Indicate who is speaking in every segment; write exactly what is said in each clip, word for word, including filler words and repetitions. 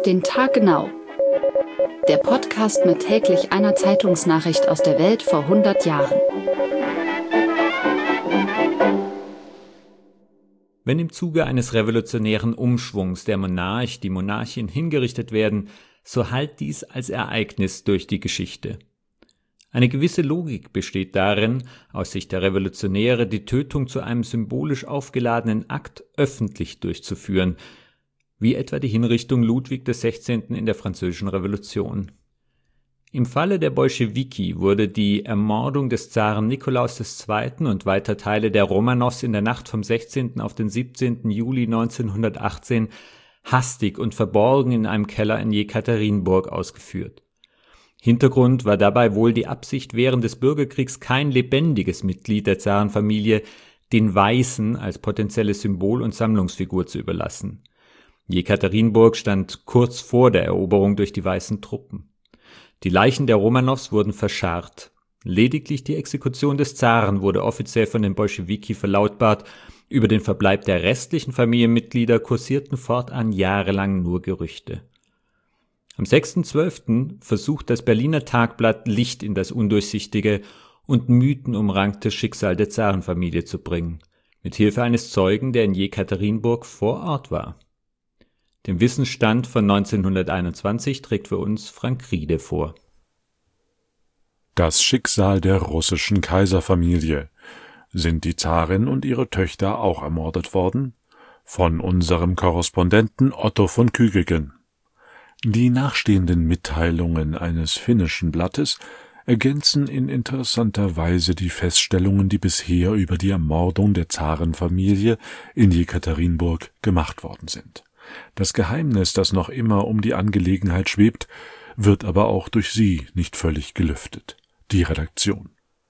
Speaker 1: Auf den Tag genau. Der Podcast mit täglich einer Zeitungsnachricht aus der Welt vor hundert Jahren.
Speaker 2: Wenn im Zuge eines revolutionären Umschwungs der Monarch, die Monarchin hingerichtet werden, so hallt dies als Ereignis durch die Geschichte. Eine gewisse Logik besteht darin, aus Sicht der Revolutionäre die Tötung zu einem symbolisch aufgeladenen Akt öffentlich durchzuführen, wie etwa die Hinrichtung Ludwig des Sechzehnten in der Französischen Revolution. Im Falle der Bolschewiki wurde die Ermordung des Zaren Nikolaus der Zweite. und weiter Teile der Romanows in der Nacht vom sechzehnten auf den siebzehnten Juli neunzehnhundertachtzehn hastig und verborgen in einem Keller in Jekaterinburg ausgeführt. Hintergrund war dabei wohl die Absicht, während des Bürgerkriegs kein lebendiges Mitglied der Zarenfamilie den Weißen als potenzielles Symbol und Sammlungsfigur zu überlassen. Jekaterinburg stand kurz vor der Eroberung durch die weißen Truppen. Die Leichen der Romanows wurden verscharrt. Lediglich die Exekution des Zaren wurde offiziell von den Bolschewiki verlautbart. Über den Verbleib der restlichen Familienmitglieder kursierten fortan jahrelang nur Gerüchte. Am sechsten zwölften versucht das Berliner Tagblatt Licht in das undurchsichtige und mythenumrankte Schicksal der Zarenfamilie zu bringen, mit Hilfe eines Zeugen, der in Jekaterinburg vor Ort war. Den Wissensstand von neunzehnhunderteinundzwanzig trägt für uns Frank Riede vor.
Speaker 3: Das Schicksal der russischen Kaiserfamilie. Sind die Zarin und ihre Töchter auch ermordet worden? Von unserem Korrespondenten Otto von Kügegen. Die nachstehenden Mitteilungen eines finnischen Blattes ergänzen in interessanter Weise die Feststellungen, die bisher über die Ermordung der Zarenfamilie in Jekaterinburg gemacht worden sind. Das Geheimnis, das noch immer um die Angelegenheit schwebt, wird aber auch durch sie nicht völlig gelüftet. Die Redaktion.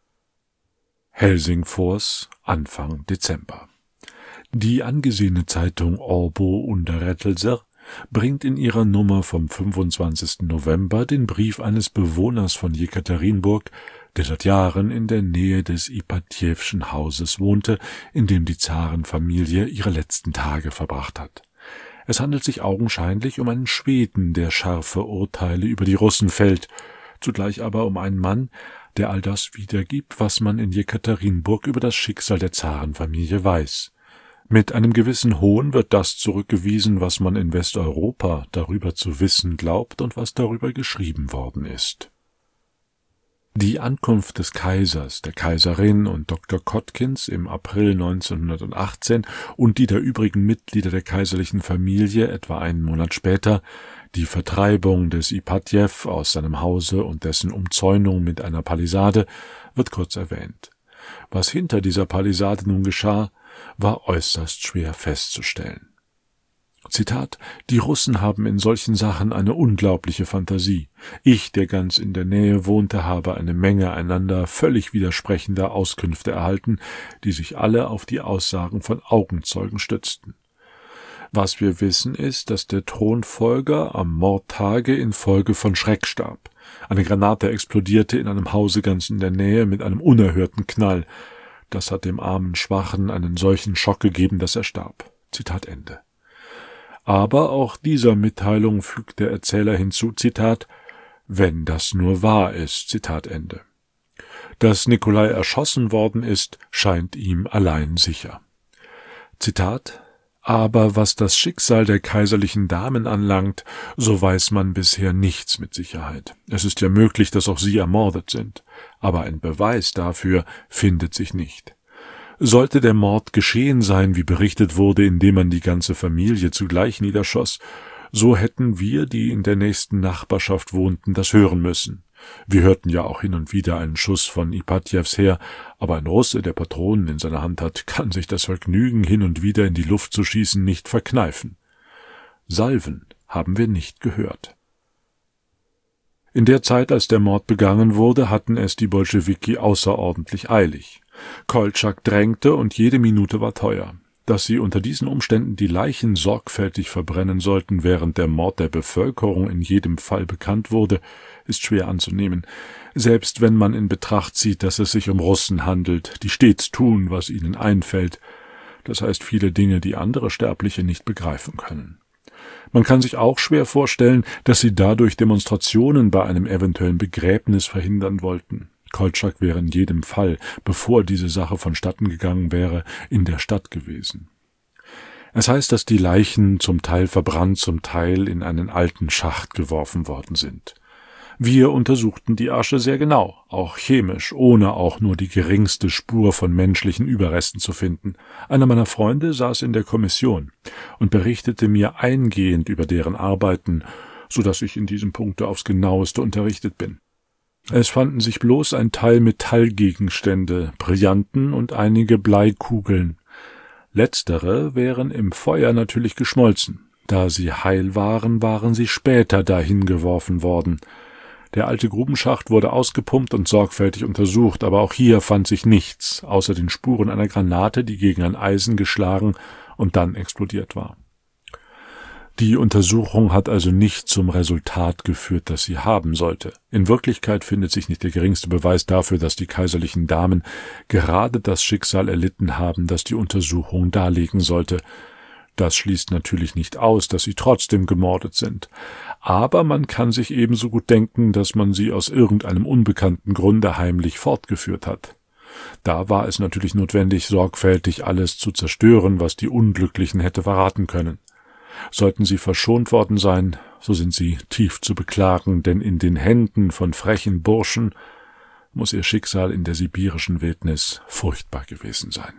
Speaker 3: Helsingfors, Anfang Dezember. Die angesehene Zeitung Åbo Underrättelser bringt in ihrer Nummer vom fünfundzwanzigsten November den Brief eines Bewohners von Jekaterinburg, der seit Jahren in der Nähe des Ipatjewschen Hauses wohnte, in dem die Zarenfamilie ihre letzten Tage verbracht hat. Es handelt sich augenscheinlich um einen Schweden, der scharfe Urteile über die Russen fällt, zugleich aber um einen Mann, der all das wiedergibt, was man in Jekaterinburg über das Schicksal der Zarenfamilie weiß. Mit einem gewissen Hohn wird das zurückgewiesen, was man in Westeuropa darüber zu wissen glaubt und was darüber geschrieben worden ist. Die Ankunft des Kaisers, der Kaiserin und Doktor Kotkins im April neunzehnhundertachtzehn und die der übrigen Mitglieder der kaiserlichen Familie etwa einen Monat später, die Vertreibung des Ipatjew aus seinem Hause und dessen Umzäunung mit einer Palisade, wird kurz erwähnt. Was hinter dieser Palisade nun geschah, war äußerst schwer festzustellen. Zitat: »Die Russen haben in solchen Sachen eine unglaubliche Fantasie. Ich, der ganz in der Nähe wohnte, habe eine Menge einander völlig widersprechender Auskünfte erhalten, die sich alle auf die Aussagen von Augenzeugen stützten. Was wir wissen ist, dass der Thronfolger am Mordtage infolge von Schreck starb. Eine Granate explodierte in einem Hause ganz in der Nähe mit einem unerhörten Knall. Das hat dem armen Schwachen einen solchen Schock gegeben, dass er starb.« Zitat Ende. Aber auch dieser Mitteilung fügt der Erzähler hinzu, Zitat, »wenn das nur wahr ist«, Zitat Ende. Dass Nikolai erschossen worden ist, scheint ihm allein sicher. Zitat, »aber was das Schicksal der kaiserlichen Damen anlangt, so weiß man bisher nichts mit Sicherheit. Es ist ja möglich, dass auch sie ermordet sind, aber ein Beweis dafür findet sich nicht. Sollte der Mord geschehen sein, wie berichtet wurde, indem man die ganze Familie zugleich niederschoss, so hätten wir, die in der nächsten Nachbarschaft wohnten, das hören müssen. Wir hörten ja auch hin und wieder einen Schuss von Ipatjews her, aber ein Russe, der Patronen in seiner Hand hat, kann sich das Vergnügen, hin und wieder in die Luft zu schießen, nicht verkneifen. Salven haben wir nicht gehört.« In der Zeit, als der Mord begangen wurde, hatten es die Bolschewiki außerordentlich eilig. Koltschak drängte und jede Minute war teuer. Dass sie unter diesen Umständen die Leichen sorgfältig verbrennen sollten, während der Mord der Bevölkerung in jedem Fall bekannt wurde, ist schwer anzunehmen, selbst wenn man in Betracht zieht, dass es sich um Russen handelt, die stets tun, was ihnen einfällt, das heißt viele Dinge, die andere Sterbliche nicht begreifen können. Man kann sich auch schwer vorstellen, dass sie dadurch Demonstrationen bei einem eventuellen Begräbnis verhindern wollten. Koltschak wäre in jedem Fall, bevor diese Sache vonstatten gegangen wäre, in der Stadt gewesen. Es heißt, dass die Leichen zum Teil verbrannt, zum Teil in einen alten Schacht geworfen worden sind. Wir untersuchten die Asche sehr genau, auch chemisch, ohne auch nur die geringste Spur von menschlichen Überresten zu finden. Einer meiner Freunde saß in der Kommission und berichtete mir eingehend über deren Arbeiten, so dass ich in diesem Punkte aufs Genaueste unterrichtet bin. Es fanden sich bloß ein Teil Metallgegenstände, Brillanten und einige Bleikugeln. Letztere wären im Feuer natürlich geschmolzen. Da sie heil waren, waren sie später dahin geworfen worden. Der alte Grubenschacht wurde ausgepumpt und sorgfältig untersucht, aber auch hier fand sich nichts, außer den Spuren einer Granate, die gegen ein Eisen geschlagen und dann explodiert war. Die Untersuchung hat also nicht zum Resultat geführt, das sie haben sollte. In Wirklichkeit findet sich nicht der geringste Beweis dafür, dass die kaiserlichen Damen gerade das Schicksal erlitten haben, das die Untersuchung darlegen sollte. Das schließt natürlich nicht aus, dass sie trotzdem gemordet sind. Aber man kann sich ebenso gut denken, dass man sie aus irgendeinem unbekannten Grunde heimlich fortgeführt hat. Da war es natürlich notwendig, sorgfältig alles zu zerstören, was die Unglücklichen hätte verraten können. Sollten sie verschont worden sein, so sind sie tief zu beklagen, denn in den Händen von frechen Burschen muss ihr Schicksal in der sibirischen Wildnis furchtbar gewesen sein.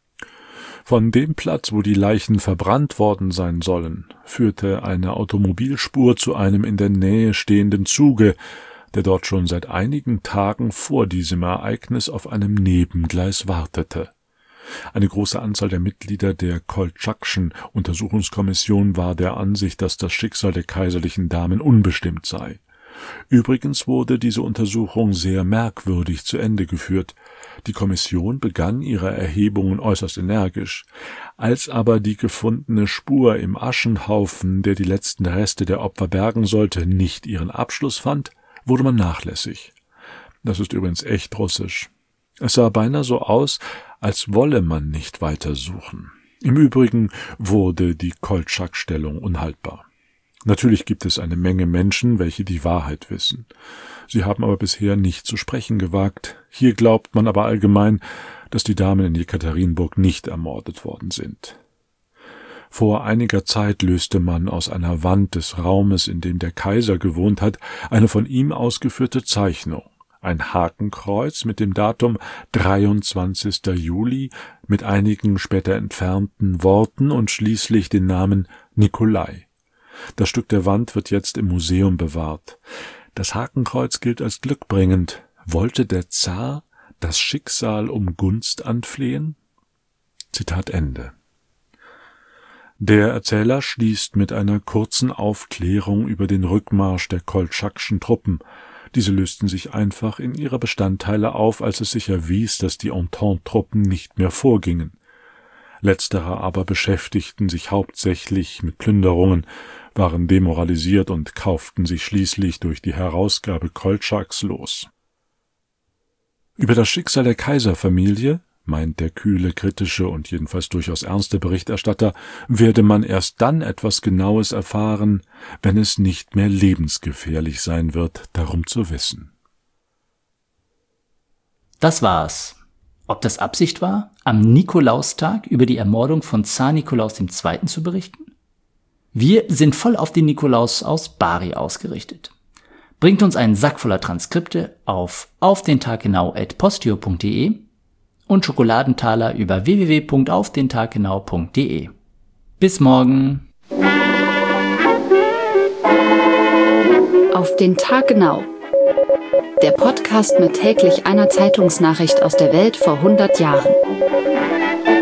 Speaker 3: Von dem Platz, wo die Leichen verbrannt worden sein sollen, führte eine Automobilspur zu einem in der Nähe stehenden Zuge, der dort schon seit einigen Tagen vor diesem Ereignis auf einem Nebengleis wartete. Eine große Anzahl der Mitglieder der Koltschakschen Untersuchungskommission war der Ansicht, dass das Schicksal der kaiserlichen Damen unbestimmt sei. Übrigens wurde diese Untersuchung sehr merkwürdig zu Ende geführt. Die Kommission begann ihre Erhebungen äußerst energisch. Als aber die gefundene Spur im Aschenhaufen, der die letzten Reste der Opfer bergen sollte, nicht ihren Abschluss fand, wurde man nachlässig. Das ist übrigens echt russisch. Es sah beinahe so aus, als wolle man nicht weiter suchen. Im Übrigen wurde die Koltschak-Stellung unhaltbar. Natürlich gibt es eine Menge Menschen, welche die Wahrheit wissen. Sie haben aber bisher nicht zu sprechen gewagt. Hier glaubt man aber allgemein, dass die Damen in Jekaterinburg nicht ermordet worden sind. Vor einiger Zeit löste man aus einer Wand des Raumes, in dem der Kaiser gewohnt hat, eine von ihm ausgeführte Zeichnung. Ein Hakenkreuz mit dem Datum dreiundzwanzigster Juli mit einigen später entfernten Worten und schließlich den Namen Nikolai. Das Stück der Wand wird jetzt im Museum bewahrt. Das Hakenkreuz gilt als glückbringend. Wollte der Zar das Schicksal um Gunst anflehen? Zitat Ende. Der Erzähler schließt mit einer kurzen Aufklärung über den Rückmarsch der koltschakschen Truppen. Diese lösten sich einfach in ihre Bestandteile auf, als es sich erwies, dass die Entente-Truppen nicht mehr vorgingen. Letztere aber beschäftigten sich hauptsächlich mit Plünderungen, waren demoralisiert und kauften sich schließlich durch die Herausgabe Koltschaks los. Über das Schicksal der Kaiserfamilie, meint der kühle, kritische und jedenfalls durchaus ernste Berichterstatter, werde man erst dann etwas Genaues erfahren, wenn es nicht mehr lebensgefährlich sein wird, darum zu wissen.
Speaker 4: Das war's. Ob das Absicht war, am Nikolaustag über die Ermordung von Zar Nikolaus der Zweite zu berichten? Wir sind voll auf den Nikolaus aus Bari ausgerichtet. Bringt uns einen Sack voller Transkripte auf aufdentaggenau at postio punkt de und Schokoladentaler über w w w punkt auf den tag genau punkt de. Bis morgen!
Speaker 1: Auf den Tag genau. Der Podcast mit täglich einer Zeitungsnachricht aus der Welt vor hundert Jahren.